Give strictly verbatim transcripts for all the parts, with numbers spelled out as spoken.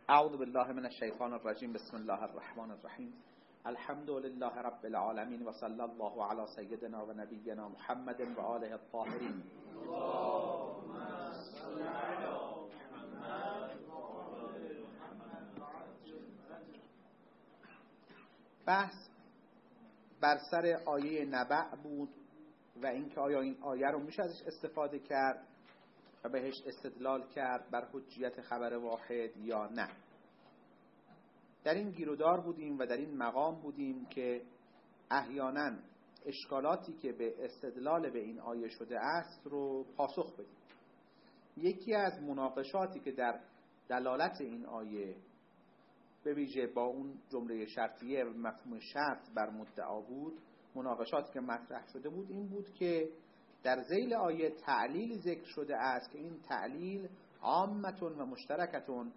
اعوذ بالله من الشیطان الرجیم. بسم الله الرحمن الرحیم. الحمد لله رب العالمین و صلی الله علی سیدنا و نبینا محمد و آله الطاهرین. اللهم صل علی محمد و آل محمد. بحث بر سر آیه نبأ بود و اینکه آیا این آیه رو میشه ازش استفاده کرد و بهش استدلال کرد بر حجیت خبر واحد یا نه. در این گیرودار بودیم و در این مقام بودیم که احیانا اشکالاتی که به استدلال به این آیه شده است رو پاسخ بدیم. یکی از مناقشاتی که در دلالت این آیه به ویژه با اون جمله شرطیه و مفهوم شرط بر مدعا بود، مناقشاتی که مطرح شده بود این بود که در ذیل آیه تعلیل ذکر شده است که این تعلیل عامتون و مشترکتون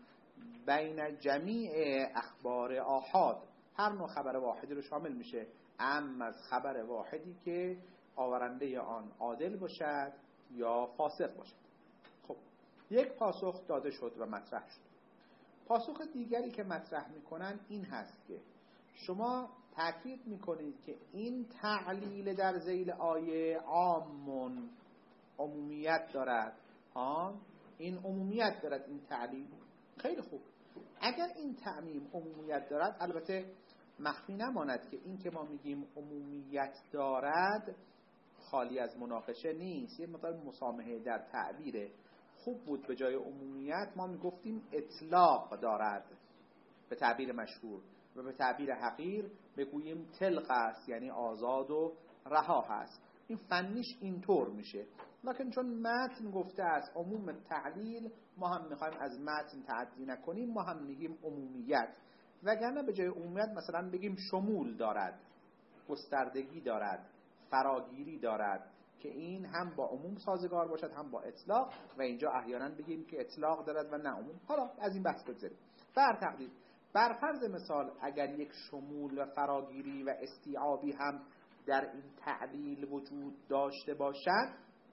بین جمیع اخبار آحاد، هر نوع خبر واحدی رو شامل میشه، اما از خبر واحدی که آورنده آن عادل باشد یا فاسق باشد. خب یک پاسخ داده شد و مطرح شد. پاسخ دیگری که مطرح میکنن این هست که شما تأکید میکنید که این تعلیل در ذیل آیه عامون عمومیت دارد. ها این عمومیت دارد این تعلیل. خیلی خوب. اگر این تعمیم عمومیت دارد، البته مخفی نماند که این که ما میگیم عمومیت دارد خالی از مناقشه نیست، یه مقدار مسامحه در تعبیره. خوب بود به جای عمومیت ما میگفتیم اطلاق دارد به تعبیر مشهور، و به تعبیر حقیر بگوییم طلق است، یعنی آزاد و رها هست. این فنیش اینطور میشه، لکن چون متن گفته است عموم تعلیل، ما هم میخوایم از متن تعدی نکنیم، ما هم میگیم عمومیت. وگرنه به جای عمومیت مثلا بگیم شمول دارد، گستردگی دارد، فراگیری دارد، که این هم با عموم سازگار باشد هم با اطلاق، و اینجا احیانا بگیم که اطلاق دارد و نه عموم. حالا از این بحث بگذاریم. بر تقدیر بر فرض مثال اگر یک شمول و فراگیری و استیعابی هم در این تعلیل وجود داشته باشد،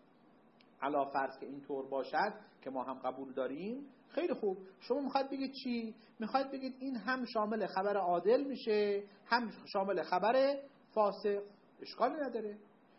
علا فرض که اینطور باشد که ما هم قبول داریم، خیلی خوب. شما میخواید بگید چی؟ میخواید بگید این هم شامل خبر عادل میشه هم شامل خبر فاسق. اشکالی نداره،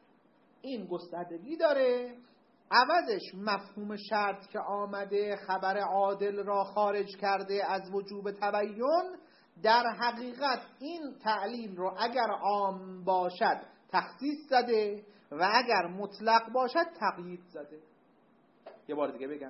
این گستردگی داره. عوضش مفهوم شرط که آمده خبر عادل را خارج کرده از وجوب تبیین، در حقیقت این تعلیل رو اگر عام باشد تخصیص زده و اگر مطلق باشد تقیید زده. یه بار دیگه بگم،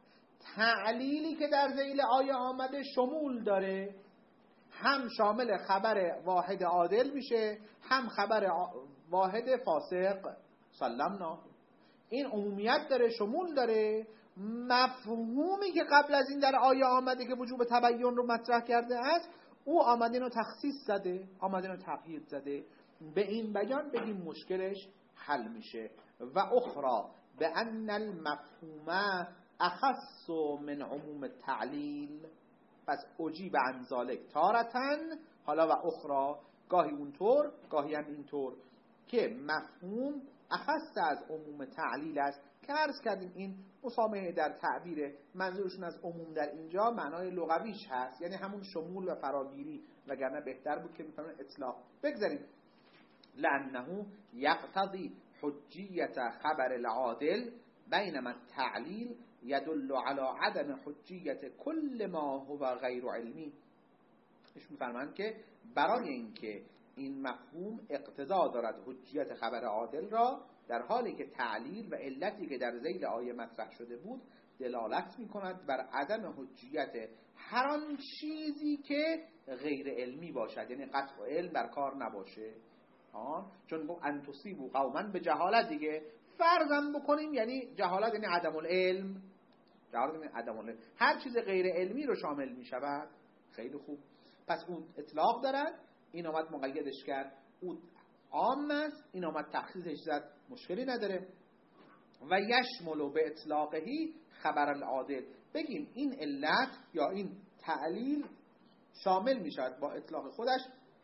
تعلیلی که در ذیل آیه آمده شمول داره، هم شامل خبر واحد عادل میشه هم خبر واحد فاسق. سلمنا. این عمومیت داره، شمول داره. مفهومی که قبل از این در آیه آمده که وجوب تبیین رو مطرح کرده است، او آمده رو تخصیص زده، آمده رو تقیید زده. به این بیان بگیم مشکلش حل میشه. و اخرى به ان المفهوم اخص من عموم تعلیل، پس اجیب عن ذلک تارتن. حالا و اخرى، گاهی اونطور گاهی هم اینطور، که مفهوم اخص از عموم تعلیل است، که عرض کردیم این مسامحه در تعبیر. منظورشون از عموم در اینجا معنای لغویش هست، یعنی همون شمول و فراگیری، وگرنه بهتر بود که میفهمن اطلاق. بگذاریم. لانه یقتضی حجیت خبر العادل بینما التعلیل یدل علی عدم حجیت کل ما هو غیر علمی. ایش میفرمایند که برای اینکه این مفهوم اقتضا دارد حجیت خبر عادل را، در حالی که تعلیل و علتی که در ذیل آیه مطرح شده بود دلالت می‌کند بر عدم حجیت هر آن چیزی که غیر علمی باشد، یعنی قطع علم بر کار نباشه. آه؟ چون گفت ان تصیبوا قوما به جهالت دیگه، فرضم بکنیم یعنی جهالت یعنی عدم العلم، جهالت یعنی عدم العلم، هر چیز غیر علمی رو شامل می‌شود. خیلی خوب. پس اون اطلاق دارد، این آمد مقیدش کرد، اون عام است، این آمد تخصیصش زد، مشکلی نداره. و یشملو به اطلاقهی خبر العادل، بگیم این علت یا این تعلیل شامل می شود با اطلاق خودش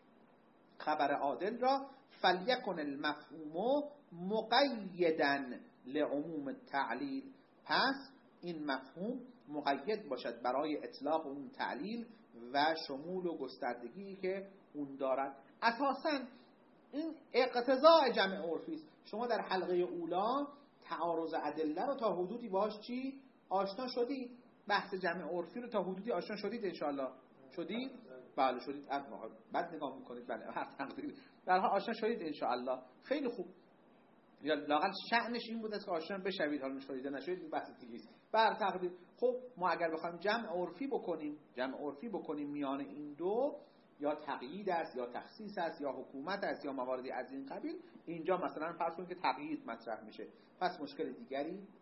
خبر عادل را. فلیکن المفهوم مقیدا لعموم التعلیل، پس این مفهوم مقید باشد برای اطلاق اون تعلیل و شمول و گستردگی که اون دارد. اساساً این اقتضاء جمع عرفی است. شما در حلقه اولا تعارض ادله رو تا حدودی باش چی آشنا شدید، بحث جمع عرفی رو تا حدودی آشنا شدید انشاءالله. شدید؟ بله شدید. بعد نگاه میکنید بله هر تقدیر درها آشنا شدید انشاءالله. خیلی خوب. یا لااقل شأنش این بود که آشنا بشوید، حالا شدید نشدید بحث دیگه است. بر تقدیر خب ما اگر بخوایم جمع عرفی بکنیم، جمع عرفی بکنیم میان این دو، یا تقیید است یا تخصیص است یا حکومت است یا مواردی از این قبیل، اینجا مثلا فرض کنید که تقیید مطرح میشه، پس مشکل دیگری نیست.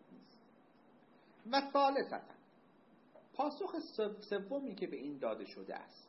و ثالثاً پاسخ سومی که به این داده شده است،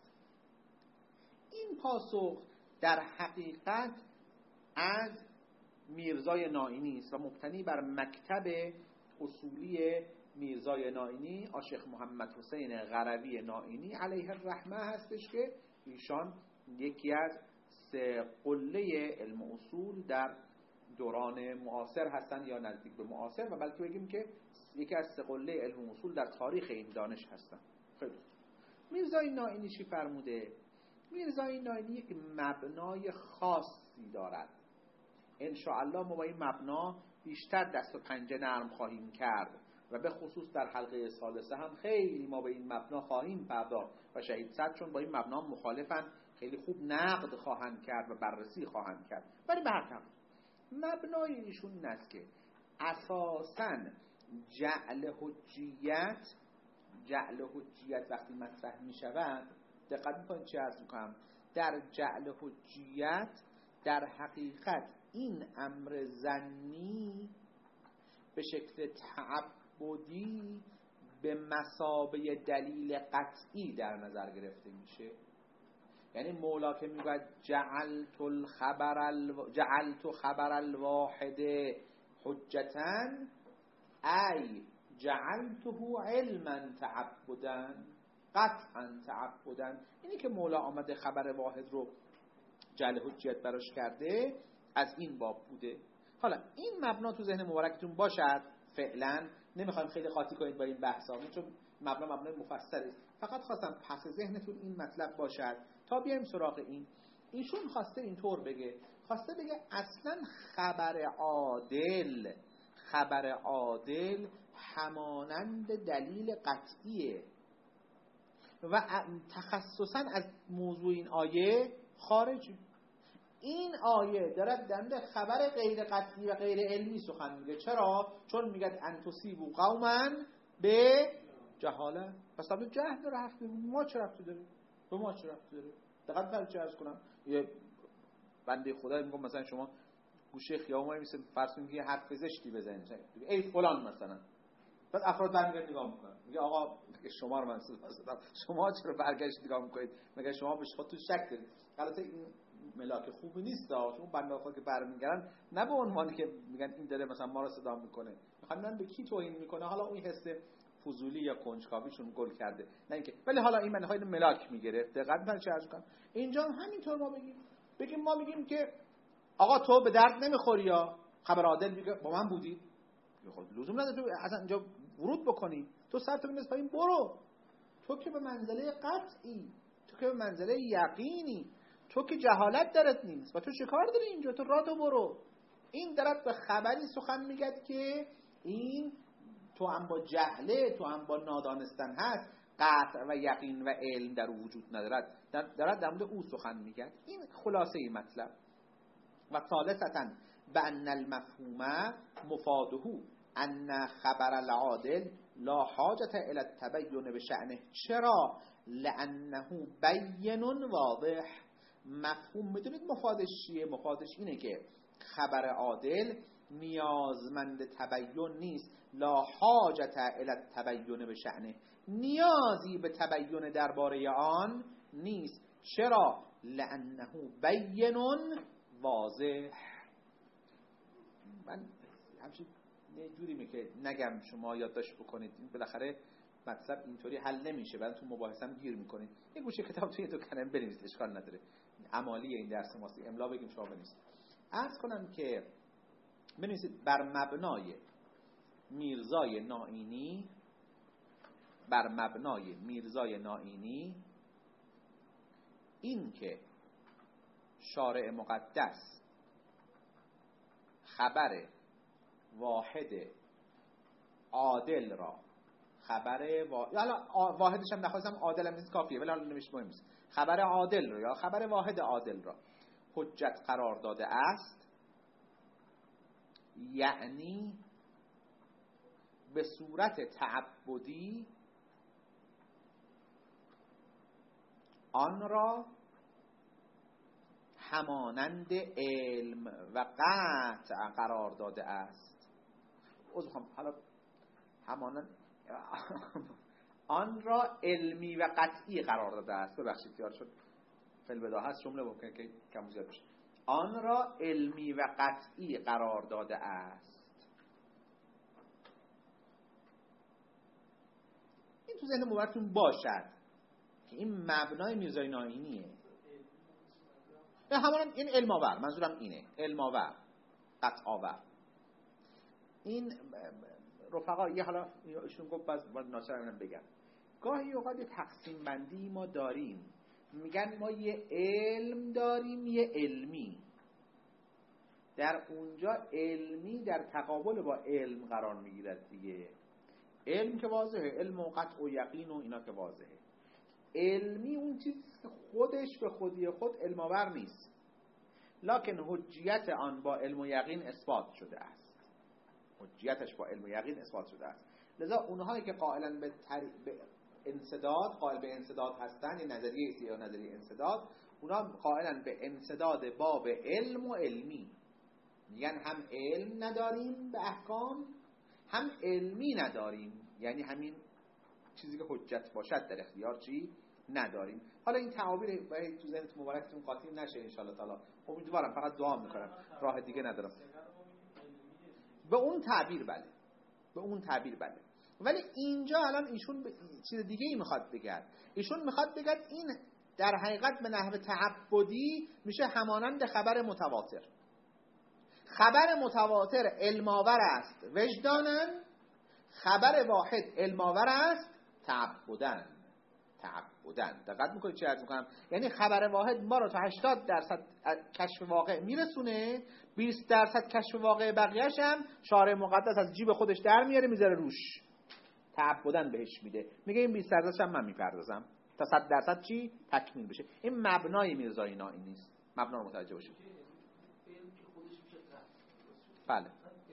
این پاسخ در حقیقت از میرزای نائینی است و مبتنی بر مکتب اصولی میرزای نائینی آشیخ محمد حسین غروی نائینی علیه الرحمه هستش که ایشان یکی از سه قله علم اصول در دوران معاصر هستند یا نزدیک به معاصر، و بلکه بگیم که یکی از سه قله علم اصول در تاریخ این دانش هستند. خیلی میرزای نائینی چی فرموده؟ میرزای نائینی یک مبنای خاصی دارد. ان شاء الله ما با این مبنا بیشتر دست و پنجه نرم خواهیم کرد و به خصوص در حلقه ثالثه هم خیلی ما به این مبنا خواهیم پرداخت و شهید صد چون با این مبنا مخالفن خیلی خوب نقد خواهند کرد و بررسی خواهند کرد. ولی به هر حال مبنای ایشون این است که اساساً جعل حجیت جعل حجیت وقتی مطرح می شود، دقت می‌کنید چه عرض می‌کنم، در جعل حجیت در حقیقت این امر ظنی به شکل تعبدی به مثابه دلیل قطعی در نظر گرفته میشه. یعنی مولا که میگه جعلت الخبر الو... جعلت خبر الواحد حجتاً ای جعلته علما تعبداً قطعاً تعبداً، اینی که مولا آمده خبر واحد رو جعل حجیت براش کرده از این باب بوده. حالا این مبنا تو ذهن مبارکتون باشد، فعلا نمیخوایم خیلی قاطی کنید با این بحثا چون مبنا مبنای مفصلی است، فقط خواستم پس ذهنتون این مطلب باشد تا بیایم سراغ این. ایشون خواسته اینطور بگه، خواسته بگه اصلا خبر عادل خبر عادل همانند دلیل قطعیه و تخصصا از موضوع این آیه خارجه. این آیه دارد در خبر غیر قطعی و غیر علمی سخن میگه. چرا؟ چون میگه ان تصیبوا قوما به جهاله. پس قبل جهل داره حرف میزنه. ما چه ربطی داره؟ به ما چه ربطی داره؟ دقت فرض عرض کنم یه بنده خدا میگم مثلا شما گوشه خیابون میسه فرض کنید یه حرف زشتی بزنید ای فلان مثلا، بعد افراد برمیگردن نگاه میکنن میگه آقا شما رو من صدا شما چرا برگشت نگاه میکنید؟ مگه شما به خودتون شک دارید؟ البته این ملاک خوبی نیست دا، چون بنده خدا که برمیگردن نه به عنوانی که میگن این داره مثلا ما رو صدا میکنه، میخوان من به کی توهین میکنه، حالا اون حس فضولی یا کنجکاویشون گل کرده نه اینکه، ولی حالا این منهای ملاک میگیره. دقت من چه کنم اینجا همینطور ما بگیم بگیم ما میگیم که آقا تو به درد نمیخوری یا خبر عادل میگه با من بودی، خب لزوم نداره تو اصلا اینجا ورود بکنی، تو سر تو بنداز پایین برو، تو که به منزله قطعی، تو که به منزله یقینی، تو که جهالت درت نیست و تو چه کار داری اینجا، تو راه تو برو. این درت به خبری سخن میگد که این تو هم با جهله تو هم با نادانستن هست، قطع و یقین و علم در وجود ندارد، درت در مورد او سخن میگد. این خلاصه ای مطلب. و ثالثاً بأن المفهوم مفاده ان خبر العادل لا حاجت الى التبین بشأنه. چرا؟ لانه بین واضح. مفهوم میدونید مفادش چیه؟ مفادش اینه که خبر عادل نیازمند تبین نیست. لا حاجت الی التبین بشأنه، نیازی به تبین درباره آن نیست. چرا؟ لانه بین واضح. من همچین یه جوری می که نگم شما یادداشت بکنید، این بالاخره مطلب اینطوری حل نمیشه، بعد تو مباحثه هم گیر میکنید. یه گوشه کتاب توی تو کنم بنویسید، اشکال نداره، عملی این درس ماست، املا بگیم شما بنویسید. عرض کنم که بنویسید بر مبنای میرزای نائینی بر مبنای میرزای نائینی این که شارع مقدس خبر واحد عادل را خبر وا... حالا واحدش هم نخواستم عادل هم نیست کافیه ولی حالا نمیشه مهم نیست، خبر عادل را یا خبر واحد عادل را حجت قرار داده است، یعنی به صورت تعبدی آن را همانند علم و قطع قرار داده است. از میخوام حالا همانند آن را علمی و قطعی قرار داده است. ببخشید یاد شد فعل بداهه است، جمله ممکنه که کم زیاد بشه. آن را علمی و قطعی قرار داده است. این تو ذهن مبارکتون باشد که این مبنای میرزای نائینیه. نه همان این علم آور، منظورم اینه، علم آور، قطع آور. این رفقا یه حالا ایشون گفت باز باز ناچارم بگم، گاهی اوقات یه تقسیم بندی ما داریم، میگن ما یه علم داریم یه علمی، در اونجا علمی در تقابل با علم قرار میگیرد دیگه. علم که واضحه، علم و قطع و یقین و اینا که واضحه. علمی اون چیزی که خودش به خودی خود علم آور نیست، لکن حجیت آن با علم و یقین اثبات شده است. حجیتش با علم و یقین اثبات شده است. لذا اونهایی که قائلن به, تر... به انسداد، قائل به انسداد هستن، یه نظریه ایست یا نظریه انسداد، اونا قائلن به انسداد باب علم و علمی. میگن هم علم نداریم به احکام، هم علمی نداریم، یعنی همین چیزی که حجت باشد در اختیار چی نداریم. حالا این تعابیر باید تو ذهنت مبارکتون قاطی نشه ان شاء الله تعالی. امیدوارم، فقط دعا میکنم، راه دیگه ندارم. به اون تعبیر بله، به اون تعبیر بله. ولی اینجا الان ایشون چیز دیگه ای میخواد بگه. ایشون میخواد بگه این در حقیقت به نحو تعبدی میشه همانند خبر متواتر. خبر متواتر علم‌آور است وجداناً، خبر واحد علم‌آور است تعبداً. تعبداً دقت میکنید چی عرض میکنم؟ یعنی خبر واحد ما رو تا هشتاد درصد کشف واقع میرسونه، بیست درصد کشف واقع بقیه‌اش هم شارع مقدس از جیب خودش در میاره میذاره روش، تعبداً بهش میده، میگه این بیست درصدش هم من میپردازم تا صد درصد چی تکمیل بشه. این مبنای میرزای نائینی نیست. مبنا رو متوجه باشید. بله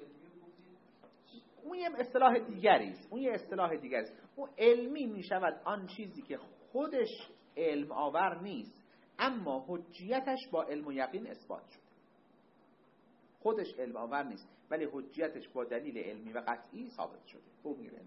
اون یه اصطلاح دیگری است، اون یه اصطلاح دیگری است. اون علمی می شود آن چیزی که خودش علم آور نیست اما حجیتش با علم و یقین اثبات شده. خودش علم آور نیست ولی حجیتش با دلیل علمی و قطعی ثابت شده. خوب میگه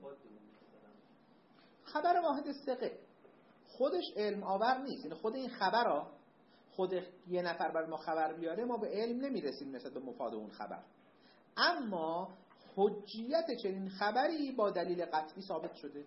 خبر واحد ثقه خودش علم آور نیست، یعنی خود این خبر خود یه نفر بر ما خبر بیاره ما به علم نمیرسیم مثل به مفاد اون خبر، اما حجیت چنین خبری با دلیل قطعی ثابت شده،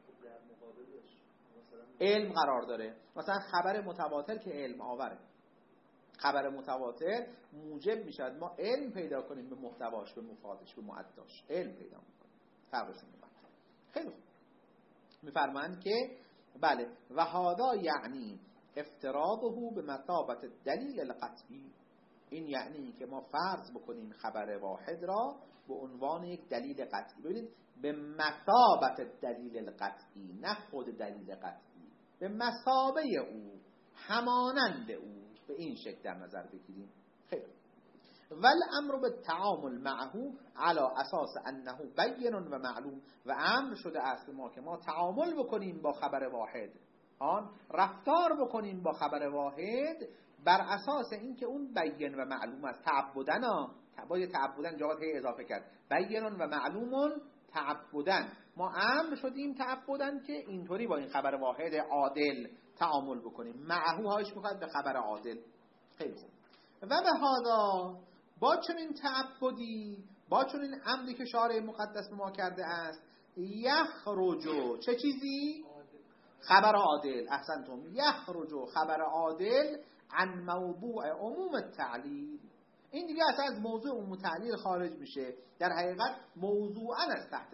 علم قرار داره. مثلا خبر متواتر که علم آوره، خبر متواتر موجب میشد ما علم پیدا کنیم به محتواش، به مفادش، به معداش علم پیدا میکنیم. فرقش میکنه. خیلی خوب میفرمایند که بله و هذا یعنی افتراضه به مثابت دلیل القطعی، این یعنی که ما فرض بکنیم خبر واحد را به عنوان یک دلیل قطعی. ببینید به مثابت دلیل القطعی، نه خود دلیل قطعی، به مثابه او، همانند او، به این شکل در نظر بگیریم. خیر ول امر به تعامل معه علی اساس انه بین و معلوم، و امر شده است ما که ما تعامل بکنیم با خبر واحد، آن رفتار بکنیم با خبر واحد بر اساس اینکه اون بین و معلوم است. تعبدن ها باید تعبدن جواب هی اضافه کرد، بین و معلوم تعبدن، ما امر شدیم تعبدن که اینطوری با این خبر واحد عادل تعامل بکنیم. معهو هاش میخواد به خبر عادل. خیلی خوب. و به هذا با چنین تعبدی، با چنین امری که شارع مقدس به ما کرده است، یخرجو چه چیزی؟ خبر عادل. احسنتم. یخرجو خبر عادل عن موضوع عموم التعلیل، این دیگه اصلا از موضوع عموم تعلیل خارج میشه، در حقیقت موضوعا از تحت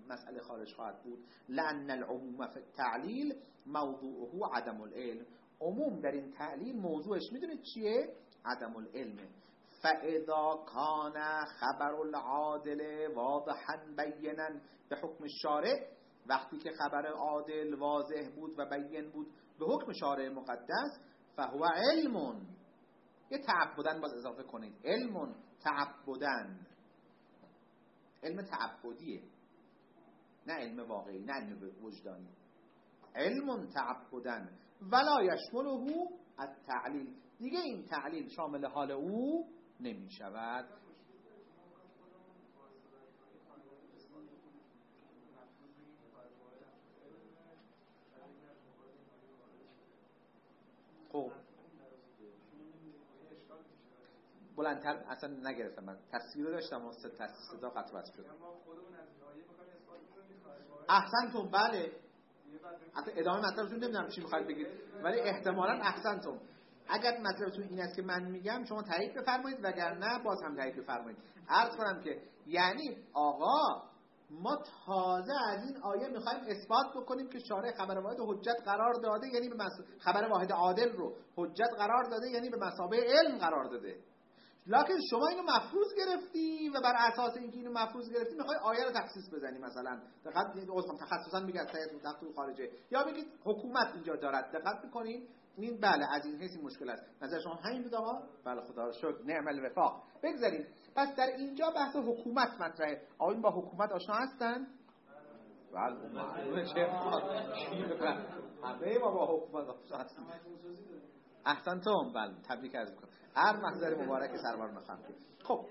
مسئله خارج خواهد بود. لأن العموم فی التعلیل موضوعه عدم العلم. عموم در این تعلیل موضوعش میدونید چیه؟ عدم العلمه. فاذا کان خبر العادل واضحا بینا به حکم شارع، وقتی که خبر عادل واضح بود و بیان بود به حکم شارع مقدس، فهو علم. یه تعبدن باز اضافه کنید، علم تعبدن، علم تعبدیه، نه علم واقعی، نه علم وجدانی. علم تعبدن ولا یشمله التعلیل، دیگه این تعلیل شامل حال او نمی شود. خب بلندتر اصلا نگرفتم، من تصویر رو داشتم و صدا قطع وصل شد. احسنتم، بله. حتی ادامه مطلبتون نمیدونم چی میخواید بگید، ولی احتمالاً احسنتم. اگر مطلبتون این است که من میگم شما تایید بفرمایید، وگرنه باز هم تایید بفرمایید. عرض کنم که یعنی آقا ما تازه از این آیه میخوایم اثبات بکنیم که شارع خبر واحد حجت قرار داده، یعنی به مس... خبر واحد عادل رو حجت قرار داده، یعنی به مثابه علم قرار داده. لکن شما اینو مفروض گرفتی و بر اساس اینکه اینو مفروض گرفتی میخوای آیه رو تخصیص بزنی. مثلا دقت عذرم تخصصا میگه از طریق تخصص خارجه، یا بگید حکومت اینجا دارد. دقت میکنین این بله از این حیث مشکل است. نظر شما همین بود آقا؟ بله خدا رو شکر، نعم الوفاق. بگذارید پس در اینجا بحث حکومت مطرحه. آقا این با حکومت آشنا هستن؟ بله معلومه چه همه ما با حکومت آشنا هستیم. احسنتم، بله تبریک عرض میکنم. هر محضر مبارک سرور مخم. خب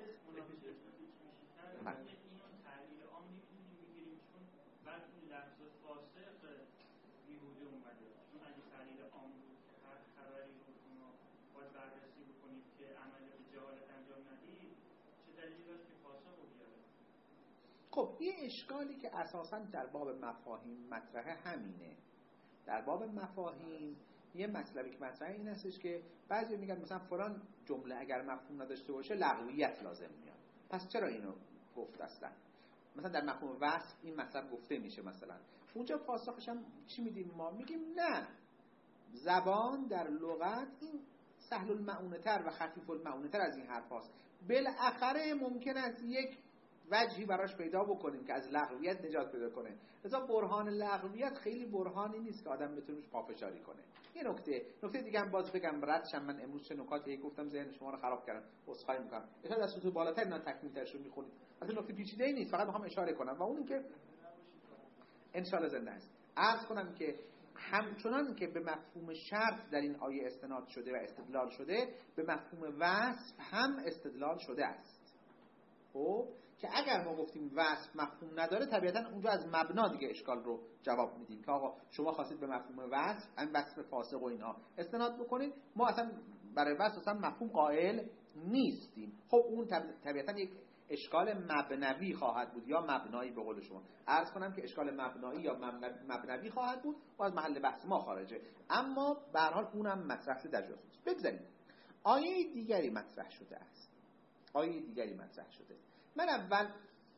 خب یه اشکالی که اساساً در باب مفاهیم مطرحه همینه. در باب مفاهیم یه مطلبی که مطرحه این هستش که بعضی میگن مثلا فلان جمله اگر مفهوم نداشته باشه لغویت لازم میاد. پس چرا اینو گفت اصلا؟ مثلا در مفهوم وصف این مطلب گفته میشه، مثلا اونجا پاسخش هم چی میدیم؟ ما میگیم نه، زبان در لغت این سهل المعونه تر و خفیف المعونه تر از این حرف هاست. بالاخره ممکن است یک وجهی براش پیدا بکنیم که از لغویت نجات پیدا کنه. لذا برهان لغویت خیلی برهانی نیست که آدم بتونه روش پافشاری کنه. یه نکته نکته دیگه هم باز بگم، ردشم من امروز چه نکاتی گفتم ذهن شما رو خراب کردم، عذرخواهی میکنم. اشاره از سطوح بالاتر اینا تکمیل ترش رو میخونید. اصلا نکته پیچیده‌ای نیست، فقط میخوام اشاره کنم و اون اینکه ان شاءالله زنده است. عرض کنم که همچنان که به مفهوم شرط در این آیه استناد شده و استدلال شده، به مفهوم وصف هم استدلال شده است. خب که اگر ما گفتیم وصف مفهوم نداره، طبیعتا اونجا از مبنا دیگه اشکال رو جواب میدیم که آقا شما خواستید به مفهوم وصف، این وصف فاسق و اینها استناد بکنید، ما اصلا برای وصف اصلا مفهوم قائل نیستیم. خب اون طبیعتا یک اشکال مبنوی خواهد بود یا مبنایی به قول شما. عرض کنم که اشکال مبنایی یا مبنوی خواهد بود و از محل بحث ما خارجه، اما به هر حال اونم مطرح شده در جزوست. بگذاریم آیه دیگری مطرح شده است. آیه دیگری مطرح شده. من اول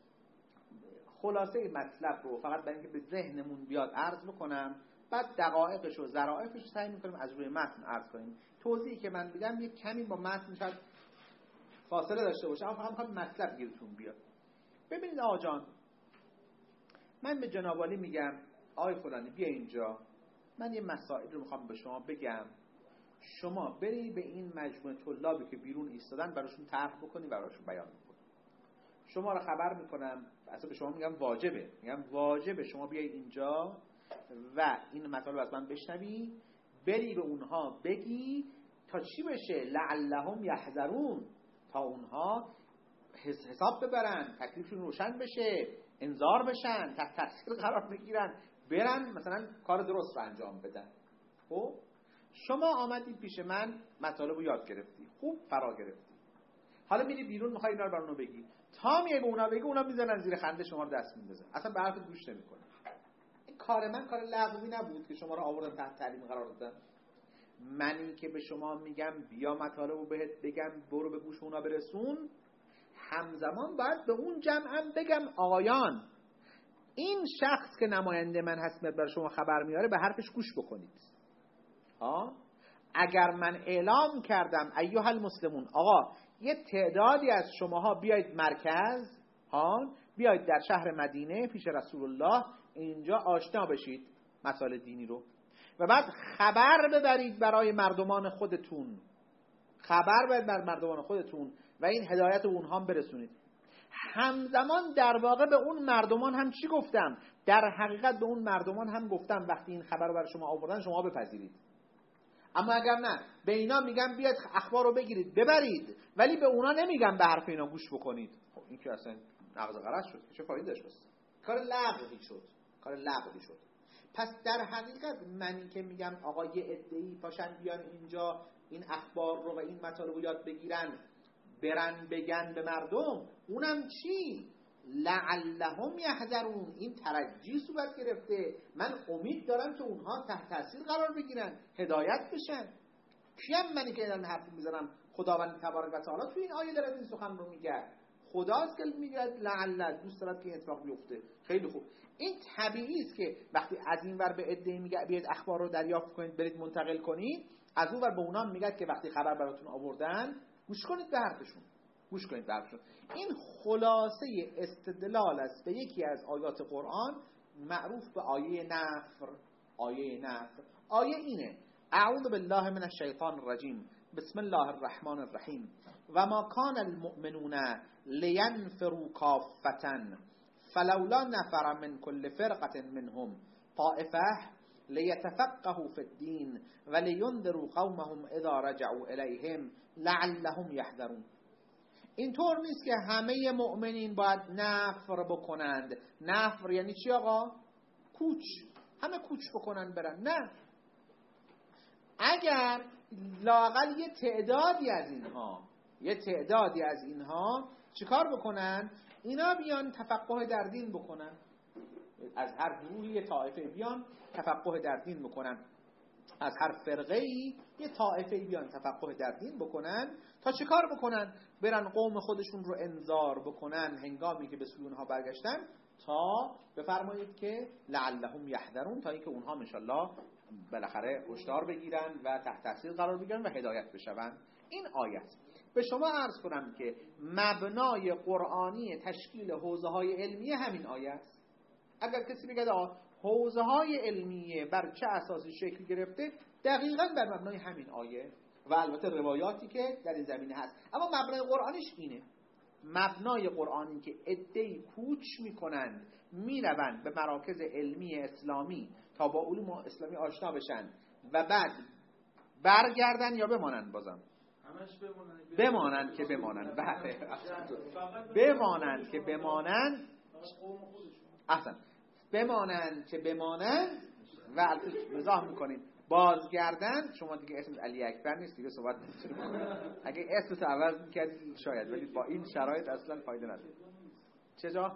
خلاصه مطلب رو فقط برای اینکه به ذهنمون بیاد عرض بکنم، بعد دقایقش و ظرافش رو سعی می‌کنیم از روی متن عرض کنیم. توضیحی که من میدم یک کمی با متن شاید فاصله داشته باشه، اما فقط می‌خوام مطلب گیرتون بیاد. ببینید آقا جان، من به جناب عالی میگم آقای فلانی بیا اینجا، من یه مسائل رو می‌خوام به شما بگم، شما بری به این مجموعه طلابی که بیرون ایستادن براشون طرح بکنی، براشون بیان بکنی. شما رو خبر میکنم، اصلا به شما میگم واجبه، میگم واجبه شما بیای اینجا و این مطالب از من بشنوی، بری به اونها بگی تا چی بشه؟ لعلهم یحذرون، تا اونها حساب ببرن، تکلیفشون روشن بشه، انذار بشن، تحت تاثیر قرار بگیرن، برن مثلا کار درست رو انجام بدن. خب شما آمدی پیش من، مطالب رو یاد گرفتی، خوب فرا گرفتی، حالا میری بیرون میخوای اینا رو برام بگی، تا میای به اونا بگی اونا میزنن زیر خنده، شما رو دست میندازن، اصلا به حرفت گوش نمیکنن. این کار من کار لغوی نبود که شما رو آوردن تحت تعلیم قرار دادن. منی که به شما میگم بیا مطالب رو بهت بگم، برو به گوش اونا برسون، همزمان باید به اون جمعم بگم آقایان این شخص که نماینده من هست میاد برای شما خبر میاره به حرفش گوش بکنید. ها اگر من اعلام کردم ایها المسلمون، آقا یه تعدادی از شماها بیاید مرکز، ها بیاید در شهر مدینه پیش رسول الله اینجا آشنا بشید مسائل دینی رو و بعد خبر ببرید برای مردمان خودتون، خبر ببرید بر مردمان خودتون و این هدایت اونها هم برسونید. همزمان در واقع به اون مردمان هم چی گفتم؟ در حقیقت به اون مردمان هم گفتم وقتی این خبر رو برای شما آوردن شما بپذیرید. اما اگر نه به اینا میگم بیاد اخبار رو بگیرید ببرید، ولی به اونا نمیگم به حرف اینا گوش بکنید، خب این که اصلا نقض غرض شد، چه فایده داشت؟ بس کار لغوی شد، کار لغوی شد. پس در حقیقت منی که میگم آقا یه عده‌ای پاشن بیان اینجا این اخبار رو و این مطالب رو یاد بگیرن برن بگن به مردم، اونم چی؟ لعلهم یحذرون، این ترجی صورت گرفته. من امید دارم که اونها تحت تاثیر قرار بگیرن، هدایت بشن. کیم منی که الان حرف میزنم؟ خداوند تبارک و تعالی تو این آیه داره این سخن رو میگه. خداست که میگه لعل، دوست دارد که این اتفاق بیفته. خیلی خوب، این طبیعی است که وقتی از این ور به عده‌ای میگه بیاید اخبار رو دریافت کنید برید منتقل کنید، از اون ور به اونها میگه که وقتی خبر براتون آوردن گوش کنید به حرفشون، گوش کنید به حرفشون. این خلاصه استدلال است به یکی از آیات قرآن معروف به آیه نفر. آیه نفر آیه اینه: اعوذ بالله من الشیطان الرجیم بسم الله الرحمن الرحیم و ما کان المؤمنون لینفروا کافة فلولا نفر من كل فرقة منهم طائفة لیتفقهوا فی الدین ولینذروا قومهم اذا رجعوا الیهم لعلهم یحذرون. اینطور نیست که همه مؤمنین باید نفر بکنند. نفر یعنی چی آقا؟ کوچ، همه کوچ بکنن برن. نه، اگر لااقل یه تعدادی از اینها یه تعدادی از اینها چیکار بکنن؟ اینا بیان تفقه در دین بکنن، از هر گروهی یه طائفه بیان تفقه در دین بکنن، از هر فرقه‌ای یه طائفه بیان تفقه در دین بکنن. تا چه کار بکنن؟ برن قوم خودشون رو انذار بکنن هنگامی که به سوی اونها برگشتن، تا بفرمایید که لعلهم یحذرون، تا اینکه اونها ان شاءالله بالاخره هشدار بگیرن و تحت تاثیر قرار بگیرن و هدایت بشون. این آیت به شما عرض کنم که مبنای قرآنی تشکیل حوزه‌های علمیه همین آیه است. اگر کسی بگه حوزه های علمیه بر چه اساسی شکل گرفته، دقیقاً بر مبنای همین آیه و البته روایاتی که در این زمینه هست. اما مبنای قرآنش اینه، مبنای قرآنی که عده‌ای کوچ میکنند میروند به مراکز علمی اسلامی تا با علوم اسلامی آشنا بشن و بعد برگردن یا بمانن. بازم بمانن که بمانن بله بمانن که بمانن احسن بمانن که بمانن و البته مزاح میکنیم بازگردن. شما دیگه اسمت علی اکبر نیست دیگه، صحبت نمی‌کنید. اگه اسمت عوض می‌کردید شاید، ولی با این شرایط اصلا فایده نداره. چه جا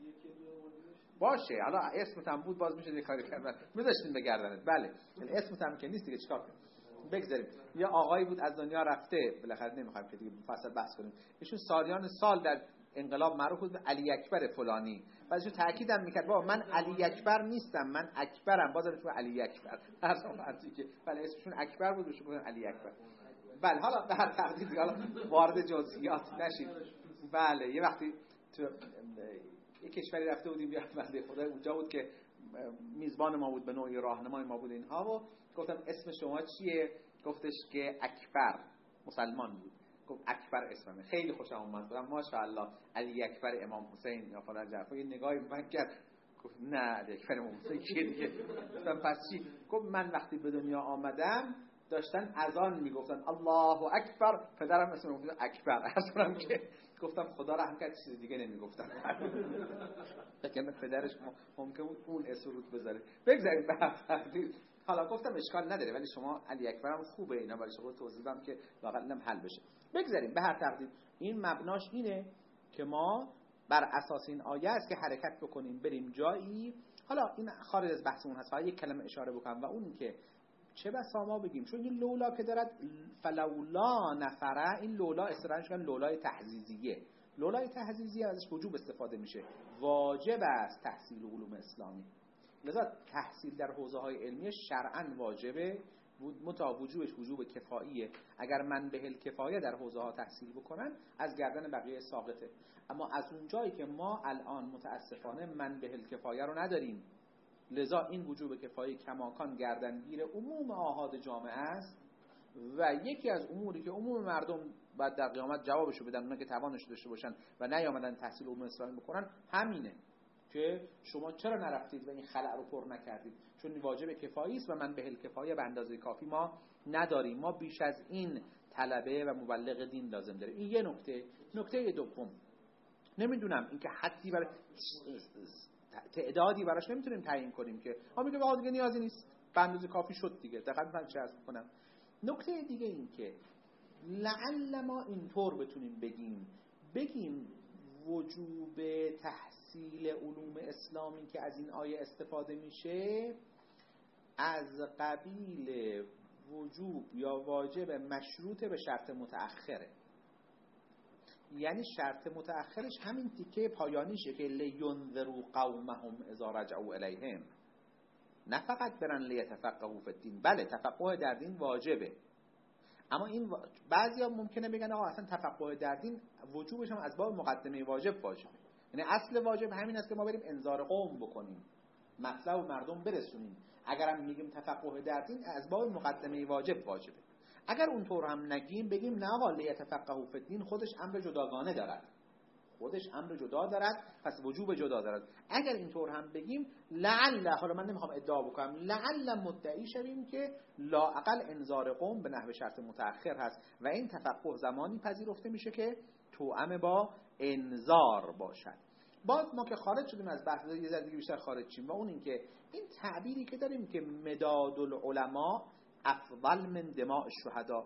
باشه حالا اسمت هم بود باز میشه یه کاری کرد میذاشتین بگردنت. بله اسمت هم که نیست دیگه چیکار کنیم؟ بگذاریم. یه آقایی بود از دنیا رفته، بالاخره نمیخوایم که دیگه مفصل بحث کنیم. ایشون سالیان سال در انقلاب معروف بود به علی اکبر فلانی. بعدش تاکیدم میکرد بابا من علی اکبر نیستم، من اکبرم. بازم تو علی اکبر هر وقتی که بله اسمشون اکبر بود بهشون گفتن علی اکبر. بله حالا به هر تقدیر حالا وارد جزئیات نشید. بله یه وقتی تو یک کشوری رفته بودیم بیا بنده خدا اونجا بود که میزبان ما بود، به نوعی راهنمای ما بود اینها، و گفتم اسم شما چیه؟ گفتش که اکبر، مسلمان بود. گفت اکبر اسممه. خیلی خوشم اومد. گفتم ماشاءالله علی اکبر امام حسین یا فلان جعفر. یه نگاهی من کرد گفت نه علی اکبر امام حسین کیه دیگه؟ گفتم پس چی؟ گفت من وقتی به دنیا آمدم داشتن اذان میگفتن الله اکبر، پدرم اسمم گفت اکبر. اصلا که گفتم خدا رحم کرد چیز دیگه نمیگفتن. فکر پدرش ممکن بود اون اسم رو بذاره. بگذاریم به تقدیر. حالا گفتم اشکال نداره، ولی شما علی اکبر هم خوبه، اینا برای شما توضیح بدم که واقعا اینم حل بشه. بگذاریم به هر تقدیر. این مبناش اینه که ما بر اساس این آیه است که حرکت بکنیم بریم جایی. حالا این خارج از بحثمون هست، فقط یک کلمه اشاره بکنم و اون که چه بسا ما بگیم، چون این لولا که دارد فلولا نفره، این لولا اصطلاحاً میگن لولای تحزیزیه. لولای تحزیزی ازش وجوب استفاده میشه. واجب است تحصیل علوم اسلامی. لذا تحصیل در حوزه‌های علمی شرعاً واجبه، متا وجوبش وجوب کفاییه. اگر من به کفایه در حوزه ها تحصیل بکنن از گردن بقیه ساقطه. اما از اون جایی که ما الان متاسفانه من به کفایه رو نداریم، لذا این وجوب کفایه کماکان گردنگیر عموم آحاد جامعه است و یکی از اموری که عموم مردم بعد در قیامت جوابشو بدن، اونا که توانش داشته باشن و نیامدن تحصیل علوم اسلامی بکنن، همینه که شما چرا نرفتید و این خلأ رو پر نکردید؟ چون واجب کفایی است و من به کفایه به اندازه کافی ما نداریم. ما بیش از این طلبه و مبلغ دین لازم داریم. این یه نکته. نکته دوم، نمیدونم اینکه حدی برای تعدادی براش نمیتونیم تعیین کنیم که ما میگیم آقا دیگه نیازی نیست، به اندازه کافی شد دیگه. دقیقاً من چه عرض می‌کنم. نکته دیگه این که لعل ما اینطور بتونیم بگیم بگیم وجوب تحصیل علوم اسلامی که از این آیه استفاده میشه از قبیل وجوب یا واجب مشروط به شرط متأخره. یعنی شرط متأخرش همین تیکه پایانیشه که لینذروا قومهم اذا رجعوا الیهم، نه فقط برن لیتفقهوا فی الدین. بله تفقه در دین واجبه، اما این و... بعضیا ممکنه بگن آقا اصلا تفقه در دین وجوبش هم از باب مقدمه واجب واجبه. یعنی اصل واجب همین است که ما بریم انذار قوم بکنیم، مطلب مردم برسونیم. اگرم میگیم تفقه در دین از باب مقدمه واجب واجبه. اگر اونطور هم نگیم بگیم نه آقا لیتفقهوا فی الدین خودش امر جداگانه دارد، خودش امر جدا دارد، پس وجوب جدا دارد. اگر اینطور هم بگیم لعل، حالا من نمیخوام ادعا بکنم، لعل مدعی شویم که لااقل انذار قوم به نحو شرط متأخر هست و این تفقه زمانی پذیرفته میشه که توأم با انذار باشد. باز ما که خارج شدیم از بحث، یه ذره دیگه بیشتر خارج شیم و اون این که این تعبیری که داریم که مداد العلماء افضل من دماء الشهداء،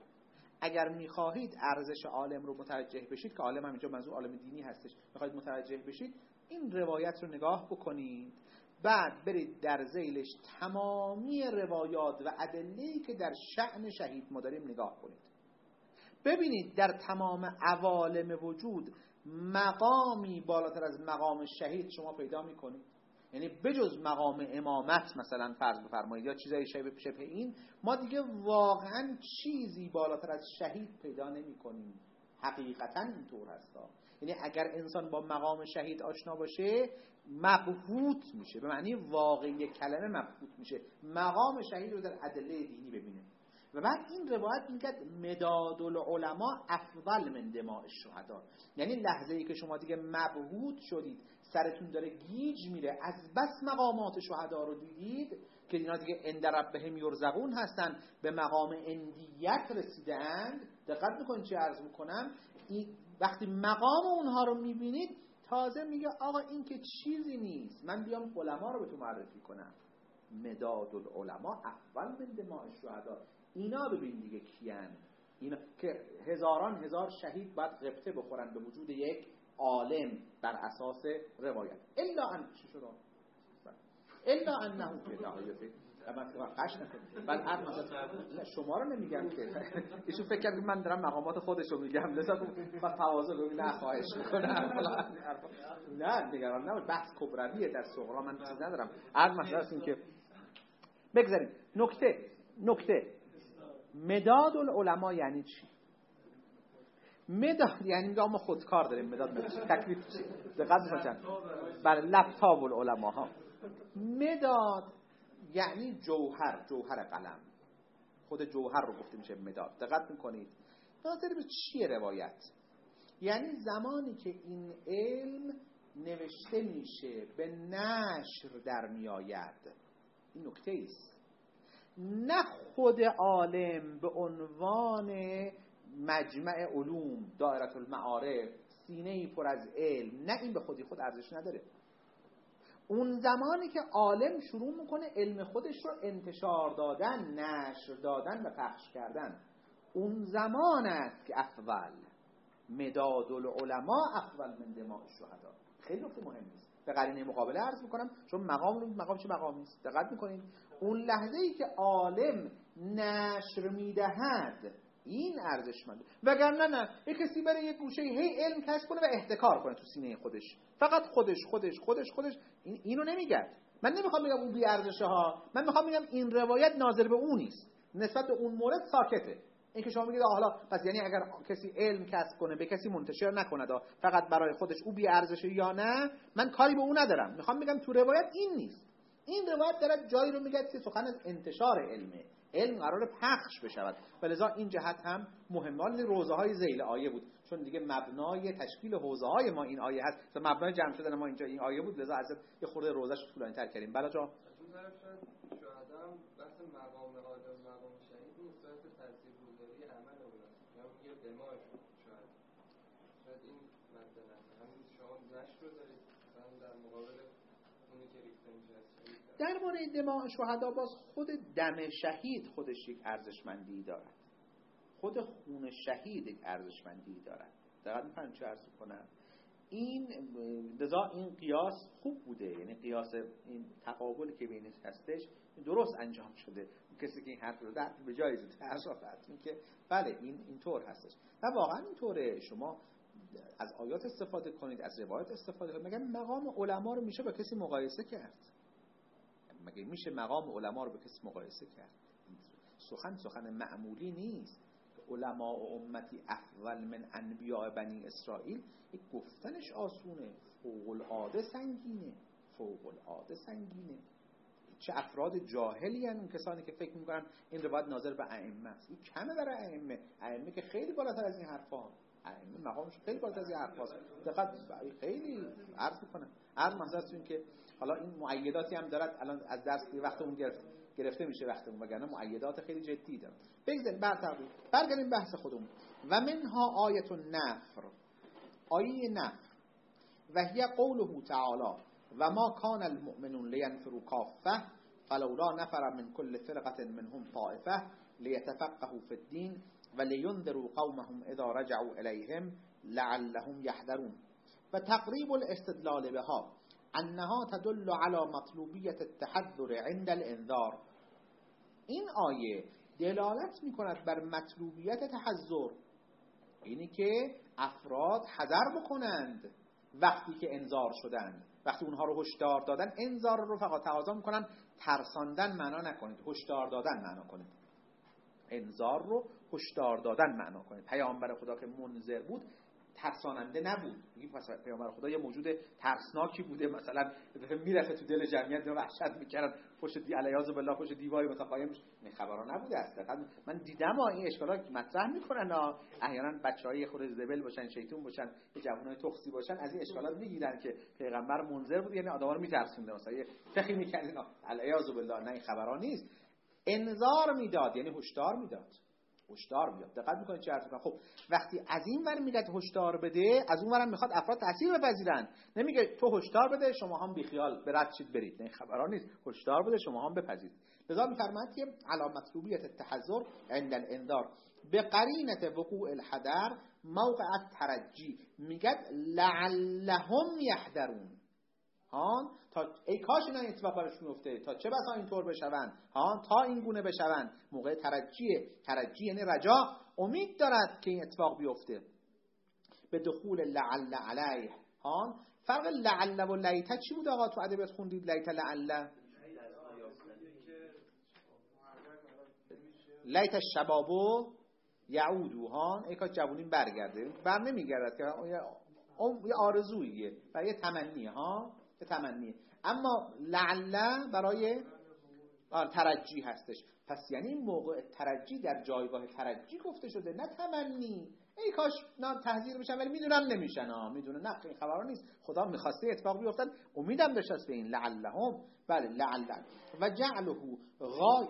اگر میخواهید ارزش عالم رو متوجه بشید، که عالم هم اینجا منظور عالم دینی هستش، میخواهید متوجه بشید این روایت رو نگاه بکنید، بعد برید در ذیلش تمامی روایات و ادله‌ای که در شأن شهید ما داریم نگاه کنید. ببینید در تمام عوالم وجود مقامی بالاتر از مقام شهید شما پیدا میکنید. یعنی بجز مقام امامت مثلا فرض بفرمایید یا چیزای شبیه شبه این، ما دیگه واقعا چیزی بالاتر از شهید پیدا نمی کنیم. حقیقتا اینطور هستا. یعنی اگر انسان با مقام شهید آشنا باشه مبهوت میشه، به معنی واقعی کلمه مبهوت میشه، مقام شهید رو در ادله دینی ببینه. و بعد این روایت میگه مداد العلماء افضل من دماء الشهداء، یعنی لحظه ای که شما دیگه مبهوت شدید، سرتون داره گیج میره، از بس مقامات شهدا رو دیدید که اینا دیگه عند ربهم یرزقون هستن، به مقام اندیت رسیدند. دقت میکنید چی عرض میکنم؟ وقتی مقام اونها رو میبینید تازه میگه آقا این که چیزی نیست، من بیام علما رو به تو معرفی کنم. مداد العلماء افضل من دماء الشهداء. اینا ببین دیگه کیان، اینا که هزاران هزار شهید باید غبطه بخورن به وجود یک عالم بر اساس روایت. الا ان چی شد؟ الا انه فی الحقیقه اما قش نکنید. بعد هر مثلا شما رو نمیگم که ایشون فکر کرد من دارم مقامات خودش رو میگم، لذا بعد تواضع رو نه خواهش میکنم. نه نگران نباش، بحث کبرویه، در صغرا من چیز ندارم. هر مثلا است این که بگذاریم. نکته نکته مداد العلماء یعنی چی؟ مداد یعنی میگه ما خودکار داریم، مداد میشه تکلیف چی؟ دقت بکنید بر لپتاپ العلماء ها. مداد یعنی جوهر، جوهر قلم، خود جوهر رو گفته میشه مداد. دقت میکنید ناظر به چیه روایت؟ یعنی زمانی که این علم نوشته میشه به نشر در میآید، این نکته ایست. نه خود عالم به عنوان مجمع علوم، دائره المعارف، سینه‌ای پر از علم، نه این به خودی خود ارزش نداره. اون زمانی که عالم شروع میکنه علم خودش رو انتشار دادن، نشر دادن و پخش کردن، اون زمان است که افضل مداد العلماء افضل من دماء الشهداء. خیلی نکته مهمی است. به قرینه مقابله عرض میکنم چون مقام مقام چه مقامی است. دقت میکنید اون لحظه ای که عالم نشر میدهد این ارزشمنده. وگرنه نه یه کسی بره یه گوشه هی علم کسب کنه و احتکار کنه تو سینه خودش، فقط خودش خودش خودش خودش این اینو نمیگه. من نمیخوام بگم اون بی ارزشه ها، من میخوام بگم این روایت ناظر به اون نیست، نسبت به اون مورد ساکته. این که شما میگید حالا پس یعنی اگر کسی علم کسب کنه به کسی منتشر نکنه دا فقط برای خودش، او بی ارزشه یا نه، من کاری به اون ندارم. میخوام بگم تو روایت این نیست. این روایت داره جایی رو میگه که سخن از انتشار علمه، علم قرار پخش بشود، ولذا این جهت هم مهمه. روزه های ذیل آیه بود، چون دیگه مبنای تشکیل حوزه های ما این آیه هست، مثلا مبنای جمع شدن ما اینجا این آیه بود، لذا از یه خورده روزش طولانی تر کردیم. بلا جا شهدام بحث مقام آدم مقام شهید نیست، بحث تاثیرگذاری عمل اون است. یا میگه دماغ شاید شاید این مثلا همین شما نشر رو دارید مثلا در مقابل اونی که ریخته میشه. در مورد دماء شهدا باز خود دم شهید خودش یک ارزشمندی دارد، خود خون شهید یک ارزشمندی دارد. دقیقاً می‌فهمید چه عرض کنم؟ این لذا این قیاس خوب بوده، یعنی قیاس این تقابلی که بینش هستش درست انجام شده. کسی که این حرف رو در به جای زده اشرافت که بله این اینطور هستش و واقعا اینطوره. شما از آیات استفاده کنید، از روایات استفاده کنید. مگه مقام علما رو میشه با کسی مقایسه کرد؟ مگه میشه مقام علما رو با کسی مقایسه کرد؟ سخن سخن معمولی نیست. علماء و امتی افضل من انبیاء بنی اسرائیل، یک گفتنش آسونه، فوق العاده سنگینه، فوق العاده سنگینه. چه افراد جاهلی هستند اون کسانی که فکر میکنن این روایت ناظر به ائمه است. این کمه برای ائمه، ائمه که خیلی بالاتر از این حرفا، ائمه مقامش خیلی بالاتر از این حرفاست. دقت خیلی عرض میکنم. عرض منظورم که حالا این مؤیداتی هم دارد، الان از درس وقتمون گرفت گرفته میشه وقتمون، وگرنه مؤیدات خیلی جدی داره. بگذاریم برتر برگردیم بحث خودمون. و منها آیه النفر، آیه نفر، و هی قوله تعالی و ما کان المؤمنون لینفروا کافه فلولا نفر من كل فرقه منهم طائفه لیتفقهوا فی الدین و لینذروا قومهم اذا رجعوا الیهم لعلهم یحذرون. و تقریب الاستدلال بها انها تدل على مطلوبیت التحذر عند الانذار. این آیه دلالت میکند بر مطلوبیت تحذر، اینی که افراد حذر بکنند وقتی که انذار شدند، وقتی اونها رو هشدار دادن. انذار رو فقط تقاضا میکنن ترساندن معنا نکنید، هشدار دادن معنا کنید. انذار رو هشدار دادن معنا کنید. پیامبر خدا که منذر بود ترساننده نبود. میگیم پس پیامبر خدا یه موجود ترسناکی بوده، مثلا میرفت تو دل جمعیت وحشت میکردن، پشت دی علیاذ بالله پشت دیواری متقایم میشه. این خبرا نبوده است. من دیدم این اشکالا مطرح میکنن، احیانا بچهای خود زبل باشن، شیطون باشن، یه جوانای تخسی باشن، از این اشکالات میگیرن که پیغمبر منذر بود، یعنی آدما رو میترسونده، مثلا یه فخی میکردن علیاذ بالله. نه این خبرا نیست. انذار میداد یعنی هشدار میداد، هشدار میاد. دقت میکنید چه حرفی؟ خب وقتی از این ور میگه هشدار بده، از اون ورم میخواد افراد تاثیر بپذیرن. نمیگه تو هشدار بده شما هم بیخیال برد شید برید. نه خبرا نیست. هشدار بده شما هم بپذیرید. لذا میفرماید که علی مطلوبیت التحذر عند الانذار به قرینه وقوع الحذر موقع الترجی. میگه لعلهم یحذرون، ها تا ای کاش اینا اتفاق براشون میفته، تا چه بسا اینطور بشوند، ها تا این گونه بشوند. موقع ترجیه. ترجی یعنی رجا، امید دارد که این اتفاق بیفته. به دخول لعل علیه. ها فرق لعل و لیت چی بود آقا تو ادبیات خوندید؟ لیت لعل لیت الشبابو یعودو، ها ای کاش جوونین برگرده. بر نمیگردد که یه آرزوییه و یه تمنیه، ها یه تمنیه. اما لعل برای ترجی هستش. پس یعنی موقع ترجی در جایگاه ترجی گفته شده، نه تمنی. ای کاش نه تحذیر بشن ولی میدونن نمیشن، ها میدونن نه این خبرا نیست، خدا میخواسته اتفاق بیفتن، امیدم داشت به این لعلهم. بله لعل و جعله غای